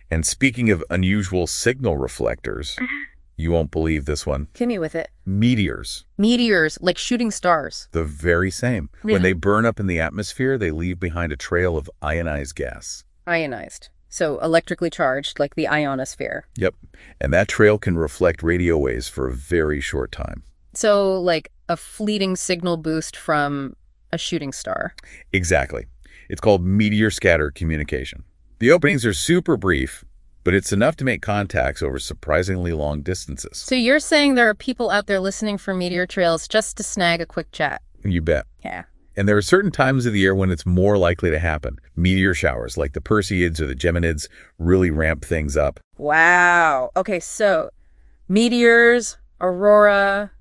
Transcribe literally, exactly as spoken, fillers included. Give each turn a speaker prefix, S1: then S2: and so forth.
S1: And speaking of unusual signal reflectors, you won't believe this one.
S2: Hit me with it.
S1: Meteors.
S2: Meteors, like shooting stars.
S1: The very same.
S2: Yeah.
S1: When they burn up in the atmosphere, they leave behind a trail of ionized gas.
S2: Ionized. So electrically charged, like the ionosphere.
S1: Yep. And that trail can reflect radio waves for a very short time.
S2: So like a fleeting signal boost from a shooting star.
S1: Exactly. It's called meteor scatter communication. The openings are super brief, but it's enough to make contacts over surprisingly long distances.
S2: So you're saying there are people out there listening for meteor trails just to snag a quick chat?
S1: You bet.
S2: Yeah.
S1: And there are certain times of the year when it's more likely to happen. Meteor showers, like the Perseids or the Geminids, really ramp things up.
S2: Wow. Okay, so meteors, aurora,